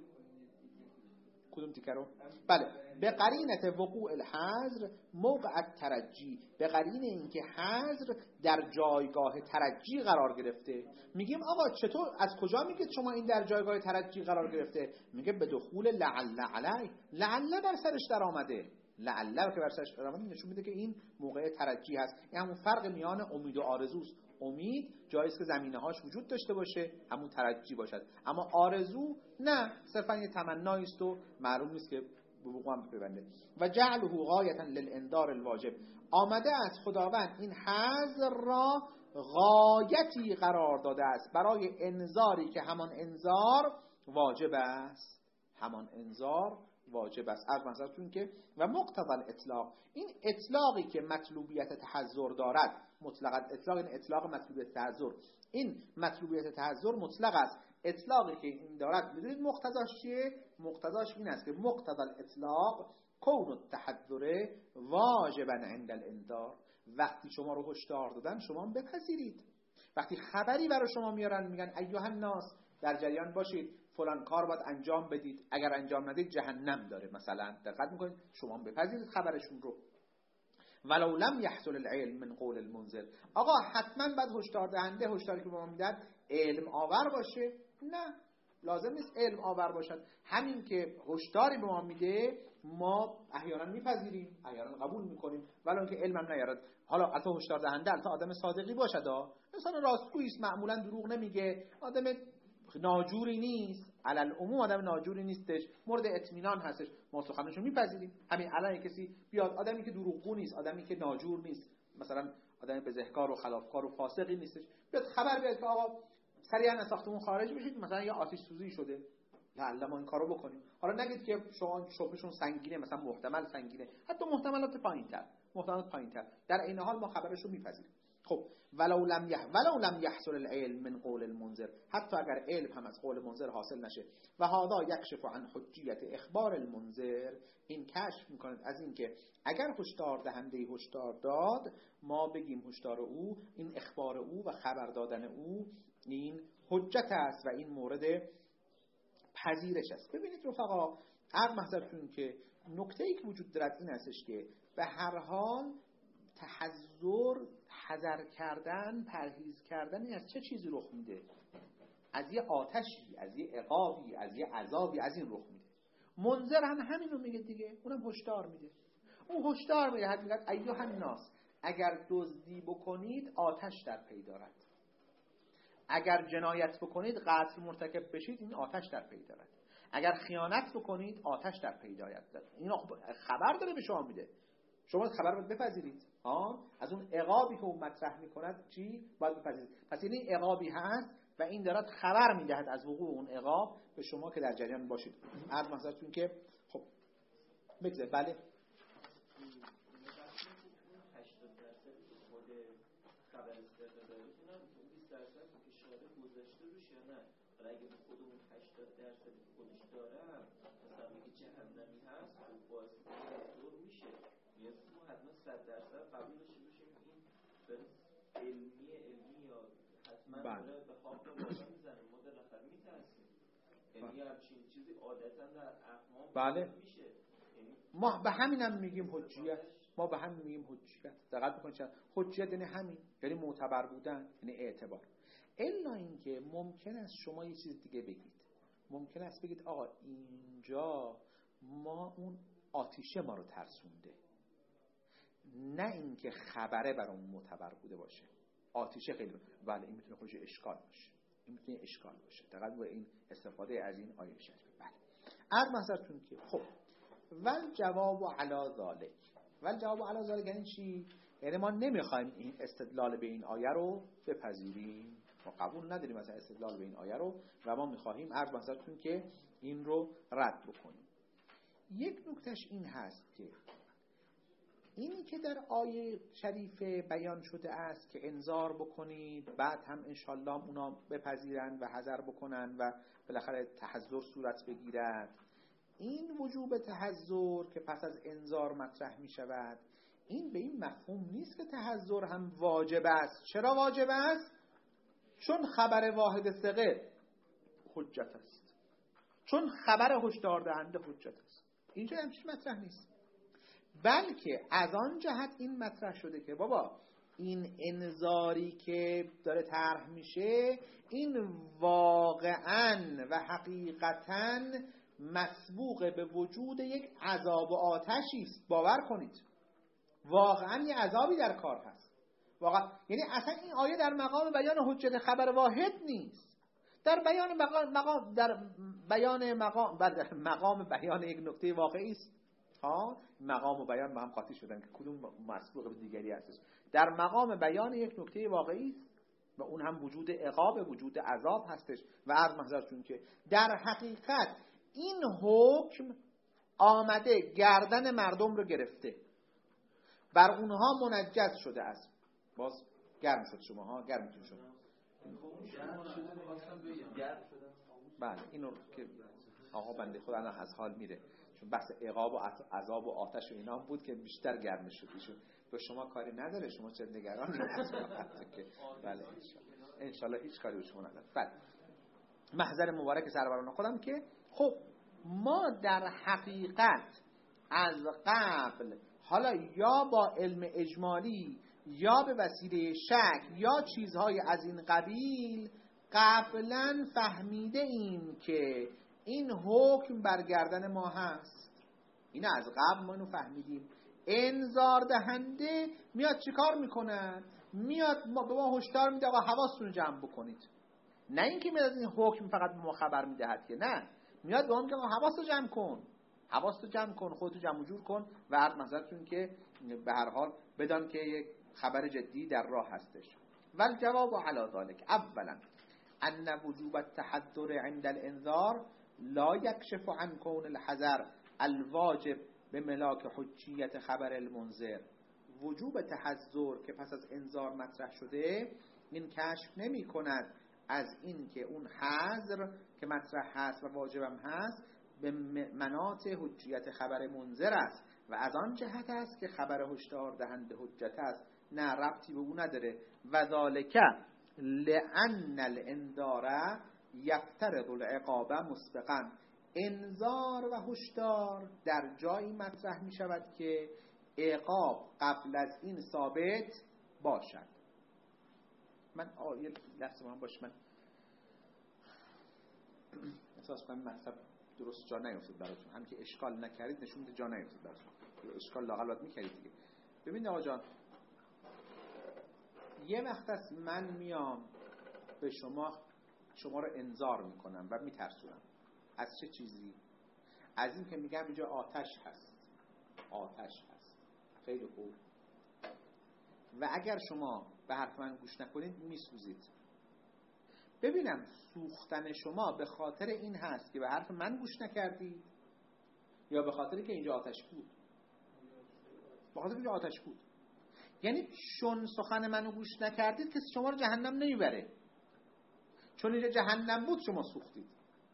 کدوم تیکرو؟ بله به قرینه وقوع الحذر موقع الترجی، به قرینه اینکه حذر در جایگاه ترجی قرار گرفته. میگیم آقا چطور، از کجا میگید شما این در جایگاه ترجی قرار گرفته؟ میگه به دخول لعل علی، لعل بر سرش در آمده. لعل که بر سرش در آمده نشون میده که این موقع ترجی هست. این همون فرق میان امید و آرزوست. امید جاییست که زمینه‌هاش وجود داشته باشه، همون ترجی باشد، اما آرزو نه، صرفا یه تمنایی است و معلوم نیست که به وقوع هم بپیونده. و جعله غایتا للانذار الواجب، آمده است خداوند این حظر را غایتی قرار داده است برای انذاری که همان انذار واجب است، همان انذار واجب است. از منظرتون که و مقتضی الاطلاق، این اطلاقی که مطلوبیت تحذر دارد، مطلق اطلاق این اطلاق مطلوبیت تحذر، این مطلوبیت تحذر مطلق است. اطلاقی که این دارد میدونید مقتضاش چیه؟ مقتضاش این است که مقتضی الاطلاق کون التحذر واجبا عند الانذار، وقتی شما رو هشدار دادن شما هم بپذیرید. وقتی خبری برای شما میارن میگن ایها الناس در جریان باشید، فلان کار باید انجام بدید، اگر انجام ندید جهنم داره مثلا، دقت میکنید، شما هم بپذیرید خبرشون رو. ولو لم يحصل العلم من قول المنذر، آقا حتما باید هشدار دهنده هشداری که به ما میدن علم آور باشه؟ نه، لازم نیست علم آور باشد. همین که هشداری به ما میده ما احیانا میپذیریم، احیانا قبول میکنیم، ولی اون که علمم نیارد. حالا البته هشدار دهنده البته آدم صادقی باشد، انسان راستگویی است، معمولا دروغ نمیگه، آدم ناجوری نیست، علل عموم آدم ناجوری نیستش، مورد اطمینان هستش، ما سخنشو میپذیریم. همین الان کسی بیاد، آدمی که دروغگو نیست، آدمی که ناجور نیست، مثلا آدم بزهکار و خلافکار و فاسقی نیستش، بیاد خبر بیاد که آقا سریعا از ساختمون خارج بشید، مثلا یا آتش سوزی شده، لعل ما این کارو بکنیم. حالا نگید که شما شبهشون سنگینه، مثلا محتمل سنگینه، حتی محتملات پایین‌تر، محتملات پایین‌تر، در این حال ما خبرشو میپذیریم. خب ولو لم یح ولو لم يحصل العلم من قول المنذر، حتی اگر علم هم از قول منذر حاصل نشه، و هذا یکشف عن حجیت اخبار المنذر، این کشف میکنه از این که اگر هشدار دهنده هشدار داد، ما بگیم هشدار او، این اخبار او و خبر دادن او این حجت است و این مورد پذیرش است. ببینید رفقا، هر محضرتون که نکته‌ای که وجود دارد این هستش که به هر حال تحذر، حذر کردن، پرهیز کردن از چه چیزی رخ میده؟ از یه آتشی، از یه عقابی، از یه عذابی، از این رخ میده. منذر هم همین رو میگه دیگه، اونم هشدار میده. اون هشدار میده، حد میگه ایها الناس اگر دزدی بکنید آتش در پی دارد، اگر جنایت بکنید، قتل مرتکب بشید، این آتش در پی دارد، اگر خیانت بکنید آتش در پی دارد. این خبر داره به شما میده، شما خبر رو بپذیرید. ها، از اون عقابی که اون مطرح میکند چی باید بپذیرید. پس این عقابی هست و این دارد خبر میدهد از وقوع اون عقاب به شما که در جریان باشید. عرض مثلا که خب بگذار بله خبر استعدادتون هم بیست درصد اشاره گذاشته روش یا نه؟ ولی اگه به خودمون هشتاد درصد خودش دارم، مثلا میگه جهنمی هست، خب باز دور میشه، نیاز ما حتما صد درصد قبول داشته باشیم این به علمی علمی یا حتما داره به خواب رو بالا میزنه، ما در نفر میترسیم، یعنی همچین چیزی عادتا در اقوام بله میشه. ما به همینم میگیم حجیت، ما به همین میگیم حجیت. دقت بکنید حجیت یعنی همین، یعنی معتبر بودن، یعنی اعتبار. الا اینکه ممکن است شما یه چیز دیگه بگید، ممکن است بگید آقا اینجا ما اون آتیشه ما رو ترسونده، نه اینکه خبره برامون معتبر بوده باشه. آتیشه خیلی بله این میتونه خودش اشکال باشه، این میتونه اشکال باشه. دقت به این استفاده از این آیه شریف. بله هر محضرتون که خب ول جواب علی ذالک، ول جواب علی ذالک یعنی چی؟ یعنی ما نمیخوایم این استدلال به این آیه رو بپذیریم، ما قبول نداریم مثلا استدلال به این آیه رو و ما میخواهیم هر محضرتون که این رو رد بکنیم. یک نکتهش این هست که اینی که در آیه شریفه بیان شده است که انذار بکنید، بعد هم انشالله اونا بپذیرن و حذر بکنن و بالاخره تحذر صورت بگیرد، این وجوب تحذر که پس از انذار مطرح می شود، این به این مفهوم نیست که تحذر هم واجب است. چرا واجب است؟ چون خبر واحد ثقه حجت است، چون خبر هشدار دهنده حجت است. اینجا هم چیز مطرح نیست، بلکه از آن جهت این مطرح شده که بابا این انذاری که داره طرح میشه این واقعاً و حقیقتاً مسبوق به وجود یک عذاب و آتشی است. باور کنید واقعاً یه عذابی در کار هست واقعا. یعنی اصلا این آیه در مقام بیان حجت خبر واحد نیست، در بیان مقام, مقام در بیان مقام در مقام بیان یک نکته واقعی است. ها مقام و بیان با هم قاطی شدن که کدوم مسبوق به دیگری هستش. در مقام بیان یک نکته واقعی است و اون هم وجود عقاب، وجود عذاب هستش. و عرض محضرتون که در حقیقت این حکم آمده گردن مردم رو گرفته، بر اونها منجز شده است. باز گرم شد شما ها، گرمتون شد. بله اینو که آقا بنده خدا الان از حال میره، چون بحث عقاب و عذاب و آتش و اینا بود که بیشتر گرم شد ایشون. به شما کاری نداره، شما چه نگران هستید که بله ان شاء الله هیچ کاری به شما نداره. بله محضر مبارک سروران خودم که خب ما در حقیقت از قبل حالا یا با علم اجمالی یا به وسیله شک یا چیزهای از این قبیل قبلا فهمیده ایم که این حکم برگردن ما هست. این از قبل ما اینو فهمیدیم. انذار دهنده میاد چیکار میکنه؟ میاد ما به ما هشدار میده آقا حواستون رو جمع بکنید. نه اینکه میاد از این حکم فقط به ما خبر میدهد که نه، میاد به ما میگه حواستو جمع کن، حواستو جمع کن، خودتو جمع جور کن و عرض مثلا که به هر حال بدان که یک خبر جدی در راه هستش. ول جواب علی ذلک اولا ان وجوب التحذر عند الانذار لا يكشف عن كون الحذر الواجب به ملاک حجیت خبر المنذر. وجوب تحذر که پس از انذار مطرح شده این کشف نمی کند از این که اون حذر که مطرح هست و واجبم هست به مناط حجیت خبر منذر است و از آن جهت است که خبر هشدار دهنده حجت است. نه ربطی به اون نداره. و ذالک لأن الانذار یفترض العقاب مسبقا. انذار و هشدار در جایی مطرح می شود که عقاب قبل از این ثابت باشد. من آیه لحظه من باش من احساس کنم مطلب درست جا نیفتاد براتون، هم که اشکال نکردید نشون میده جا نیفتاد براتون. اشکال لااقل باید میکردید دیگه. ببینید آقا جان، یه وقت است من میام به شما شما رو انذار میکنم و میترسونم. از چه چیزی؟ از این که میگم اینجا آتش هست، آتش هست. خیلی خوب. و اگر شما به حرف من گوش نکنید میسوزید. ببینم سوختن شما به خاطر این هست که به حرف من گوش نکردید یا به خاطر که اینجا آتش بود؟ به خاطر اینجا آتش بود. یعنی چون سخن منو گوش نکردید کسی شما رو جهنم نمیبره، چون اینجا جهنم بود شما سوختید.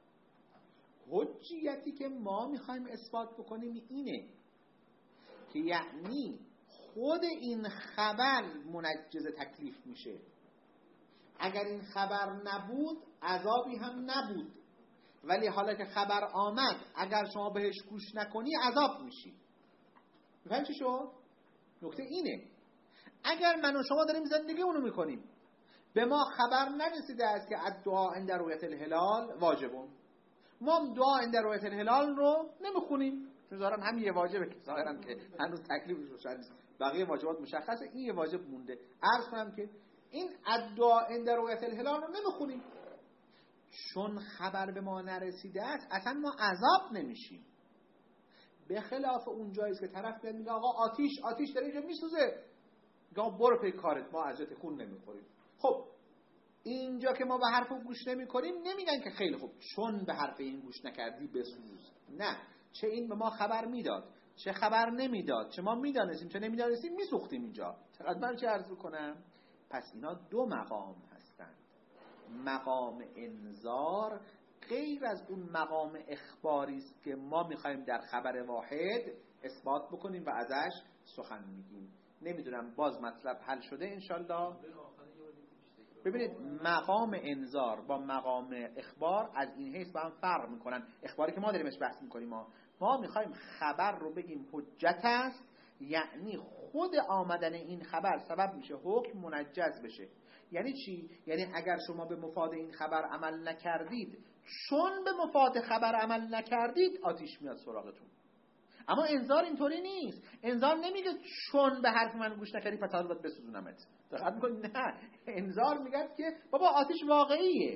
حجیتی که ما میخوایم اثبات بکنیم اینه که یعنی خود این خبر منجز تکلیف میشه. اگر این خبر نبود عذابی هم نبود، ولی حالا که خبر آمد اگر شما بهش گوش نکنی عذاب میشی. میفهمی چی شد؟ نکته اینه اگر من و شما داریم زندگی اونو میکنیم به ما خبر نرسیده است که الدعاء عند رؤیت الهلال واجبون، ما دعا عند رؤیت الهلال رو نمیخونیم چون ظاهرا هم یه واجبه که ظاهرا که هنوز تکلیفش روشن نیست، بقیه واجبات مشخصه، این یه واجب مونده. عرض کنم که این الدعاء عند رؤیت الهلال رو نمیخونیم چون خبر به ما نرسیده است، اصلا ما عذاب نمیشیم. به خلاف اون جایی که طرف میاد میگه آقا آتیش آتیش داره اینجا میسوزه، میگه برو پی کارت، ما اذیت خون نمیخوریم. خب اینجا که ما به حرف گوش نمیکنیم نمیگن که خیلی خوب چون به حرف این گوش نکردی بسوز. نه، چه این به ما خبر میداد چه خبر نمیداد، چه ما میدانستیم چه نمیدانستیم میسوختیم اینجا. چقدر من چه عرض کنم؟ پس اینا دو مقام هستند. مقام انذار غیر از اون مقام اخباری است که ما میخوایم در خبر واحد اثبات بکنیم و ازش سخن میگیم. نمیدونم باز مطلب حل شده انشالله. ببینید مقام انذار با مقام اخبار از این حیث با هم فرق میکنن. اخباری که ما داریمش بحث میکنیم، ما ما میخوایم خبر رو بگیم حجت است، یعنی خود آمدن این خبر سبب میشه حکم منجز بشه. یعنی چی؟ یعنی اگر شما به مفاد این خبر عمل نکردید، چون به مفاد خبر عمل نکردید آتیش میاد سراغتون. اما انذار اینطوری نیست. انذار نمیگه چون به حرف من گوش نکردی پس حالا باید بسوزونمت. دقت میکنید؟ نه، انذار میگه که بابا آتش واقعیه،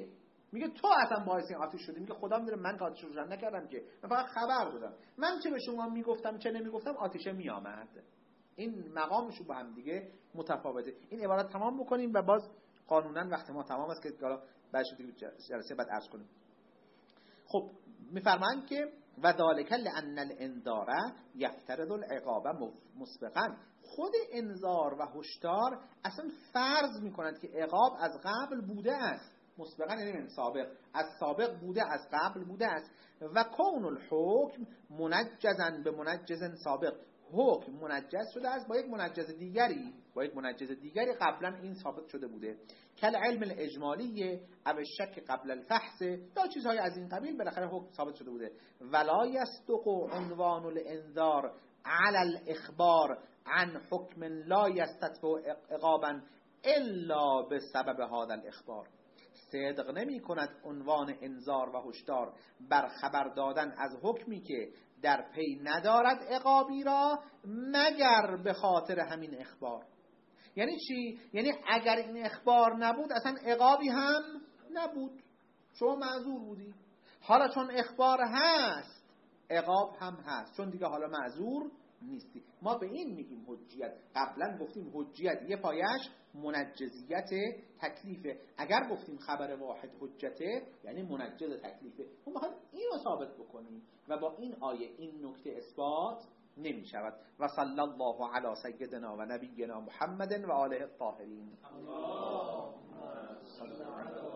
میگه تو اصلا باعث این آتش شدی. میگه خدا میدونه من که آتش روشن نکردم که، من فقط خبر دادم. من چه به شما میگفتم چه نمیگفتم آتش میآمد. این مقامشون با هم دیگه متفاوته. این عبارت تمام بکنیم و باز قانونا وقت ما تمام است که حالا بعد شده جلسه بعد عرض کنیم. خب میفرمایند که و ذالک لان الانذار یفترض العقاب مسبقا. خود انذار و هشدار اصلا فرض میکنند که عقاب از قبل بوده است. مسبقا یعنی من سابق، از سابق بوده، از قبل بوده است. و کون الحکم منجزا به منجز سابق، حکم منجز شده است با یک منجز دیگری، با یک منجز دیگری قبلا این ثابت شده بوده. کل علم الاجمالی او شک قبل الفحص یا چیزهای از این قبیل بالاخره حکم ثابت شده بوده. ولا یصدق عنوان الانذار علی الاخبار عن حکم لا یستدفع عقابا الا بسبب هذا الاخبار. صدق نمی کند عنوان انذار و هشدار بر خبر دادن از حکمی که در پی ندارد عقابی را مگر به خاطر همین اخبار. یعنی چی؟ یعنی اگر این اخبار نبود اصلا عقابی هم نبود، شما معذور بودی. حالا چون اخبار هست عقاب هم هست، چون دیگه حالا معذور نیستی. ما به این میگیم حجیت. قبلا گفتیم حجیت یه پایش منجزیت تکلیفه. اگر گفتیم خبر واحد حجته یعنی منجز تکلیفه. ما باید اینو ثابت بکنیم و با این آیه این نکته اثبات نمی شود. و صلی الله علی سیدنا و نبینا محمد و آله الطاهرین.